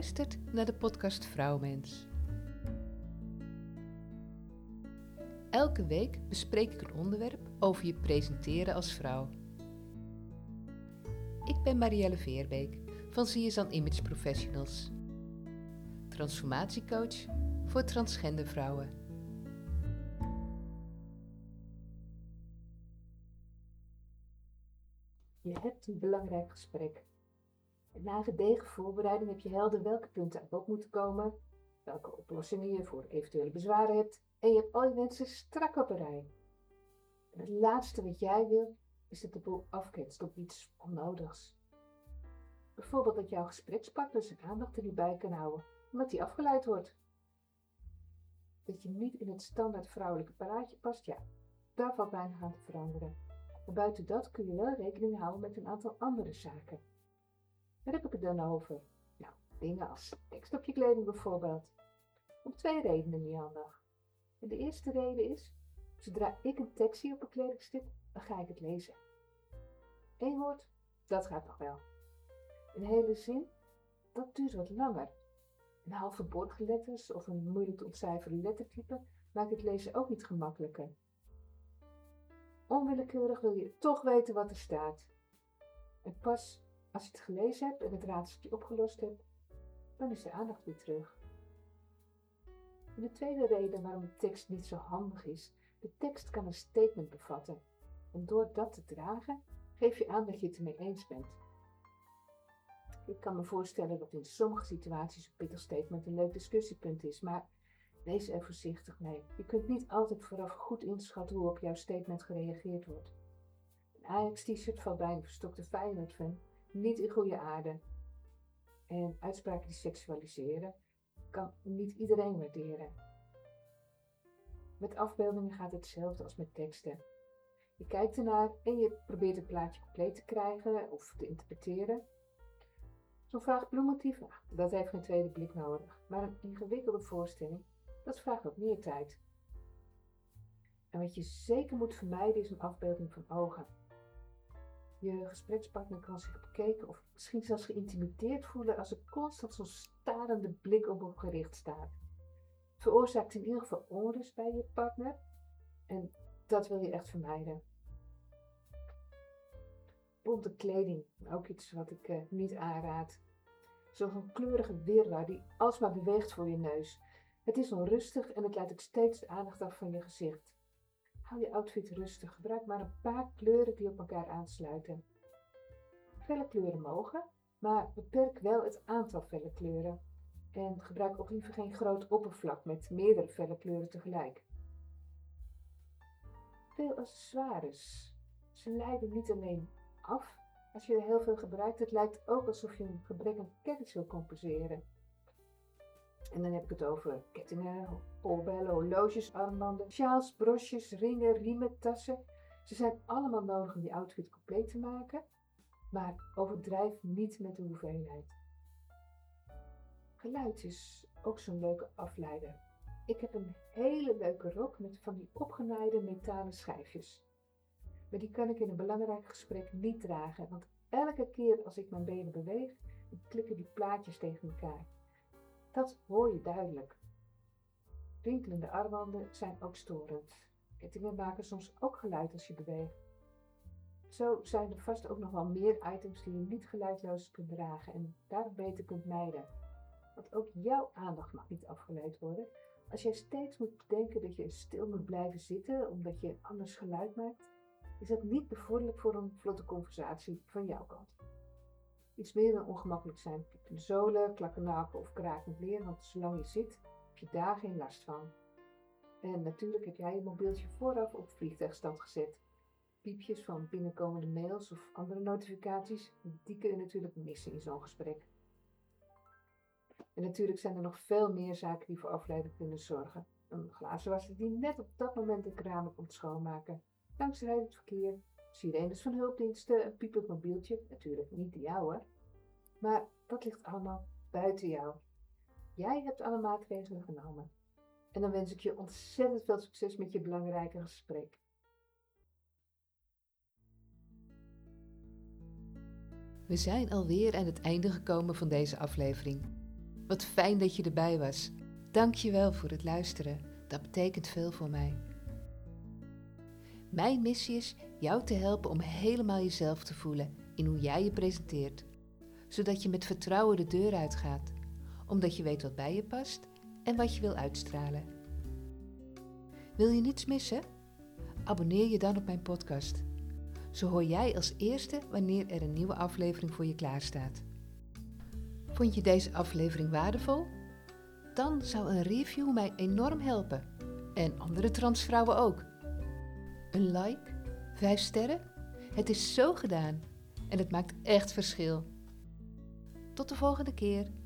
Luistert naar de podcast Vrouwmens. Elke week bespreek ik een onderwerp over je presenteren als vrouw. Ik ben Marielle Veerbeek van CSN Image Professionals, transformatiecoach voor transgender vrouwen. Je hebt een belangrijk gesprek. En na gedegen voorbereiding heb je helder welke punten aan bod moeten komen, welke oplossingen je voor eventuele bezwaren hebt en je hebt al je wensen strak op een rij. En het laatste wat jij wil is dat de boel afketst op iets onnodigs. Bijvoorbeeld dat jouw gesprekspartner zijn aandacht er niet bij kan houden, omdat die afgeleid wordt. Dat je niet in het standaard vrouwelijke paraatje past, ja, daar valt weinig aan te veranderen. Maar buiten dat kun je wel rekening houden met een aantal andere zaken. Waar heb ik het dan over? Nou, dingen als tekst op je kleding bijvoorbeeld. Om 2 redenen niet handig. En de eerste reden is, zodra ik een tekst zie op een kledingstuk, dan ga ik het lezen. 1 woord, dat gaat nog wel. Een hele zin, dat duurt wat langer. Een half verborgen letters of een moeilijk te ontcijferen lettertype maakt het lezen ook niet gemakkelijker. Onwillekeurig wil je toch weten wat er staat. En pas als je het gelezen hebt en het raadseltje opgelost hebt, dan is de aandacht weer terug. En de tweede reden waarom de tekst niet zo handig is, de tekst kan een statement bevatten. En door dat te dragen, geef je aan dat je het ermee eens bent. Ik kan me voorstellen dat in sommige situaties een pittig statement een leuk discussiepunt is, maar wees er voorzichtig mee. Je kunt niet altijd vooraf goed inschatten hoe op jouw statement gereageerd wordt. Een Ajax-t-shirt valt bij een verstokte Feyenoord-fan niet in goede aarde. En uitspraken die seksualiseren kan niet iedereen waarderen. Met afbeeldingen gaat hetzelfde als met teksten. Je kijkt ernaar en je probeert het plaatje compleet te krijgen of te interpreteren. Zo'n vaag bloemmotief, dat heeft geen tweede blik nodig. Maar een ingewikkelde voorstelling, dat vraagt wat meer tijd. En wat je zeker moet vermijden is een afbeelding van ogen. Je gesprekspartner kan zich bekeken of misschien zelfs geïntimideerd voelen als er constant zo'n starende blik op hem gericht staat. Het veroorzaakt in ieder geval onrust bij je partner en dat wil je echt vermijden. Bonte kleding, ook iets wat ik niet aanraad. Zo'n kleurige wirwar die alsmaar beweegt voor je neus. Het is onrustig en het leidt ook steeds de aandacht af van je gezicht. Hou je outfit rustig, gebruik maar een paar kleuren die op elkaar aansluiten. Felle kleuren mogen, maar beperk wel het aantal felle kleuren. En gebruik ook liever geen groot oppervlak met meerdere felle kleuren tegelijk. Veel accessoires. Ze leiden niet alleen af als je er heel veel gebruikt, het lijkt ook alsof je een gebrek aan kennis wil compenseren. En dan heb ik het over kettingen, oorbellen, horloges, armbanden, sjaals, broches, ringen, riemen, tassen. Ze zijn allemaal nodig om die outfit compleet te maken, maar overdrijf niet met de hoeveelheid. Geluid is ook zo'n leuke afleider. Ik heb een hele leuke rok met van die opgenaaide metalen schijfjes. Maar die kan ik in een belangrijk gesprek niet dragen, want elke keer als ik mijn benen beweeg, dan klikken die plaatjes tegen elkaar. Dat hoor je duidelijk. Rinkelende armbanden zijn ook storend. Kettingen maken soms ook geluid als je beweegt. Zo zijn er vast ook nog wel meer items die je niet geluidloos kunt dragen en daarom beter kunt mijden. Want ook jouw aandacht mag niet afgeleid worden. Als jij steeds moet bedenken dat je stil moet blijven zitten omdat je anders geluid maakt, is dat niet bevorderlijk voor een vlotte conversatie van jouw kant. Iets meer dan ongemakkelijk zijn piepende zolen, klakkenaken of krakend leer, want zolang je zit, heb je daar geen last van. En natuurlijk heb jij je mobieltje vooraf op vliegtuigstand gezet. Piepjes van binnenkomende mails of andere notificaties, die kun je natuurlijk missen in zo'n gesprek. En natuurlijk zijn er nog veel meer zaken die voor afleiding kunnen zorgen. Een glazenwasser die net op dat moment de kraan komt schoonmaken. Langsrijdend verkeer, sirenes van hulpdiensten, een piepend mobieltje, natuurlijk niet de jouwe. Maar dat ligt allemaal buiten jou. Jij hebt alle maatregelen genomen. En dan wens ik je ontzettend veel succes met je belangrijke gesprek. We zijn alweer aan het einde gekomen van deze aflevering. Wat fijn dat je erbij was. Dank je wel voor het luisteren. Dat betekent veel voor mij. Mijn missie is jou te helpen om helemaal jezelf te voelen in hoe jij je presenteert. Zodat je met vertrouwen de deur uitgaat. Omdat je weet wat bij je past en wat je wil uitstralen. Wil je niets missen? Abonneer je dan op mijn podcast. Zo hoor jij als eerste wanneer er een nieuwe aflevering voor je klaarstaat. Vond je deze aflevering waardevol? Dan zou een review mij enorm helpen. En andere transvrouwen ook. Een like, 5 sterren? Het is zo gedaan. En het maakt echt verschil. Tot de volgende keer.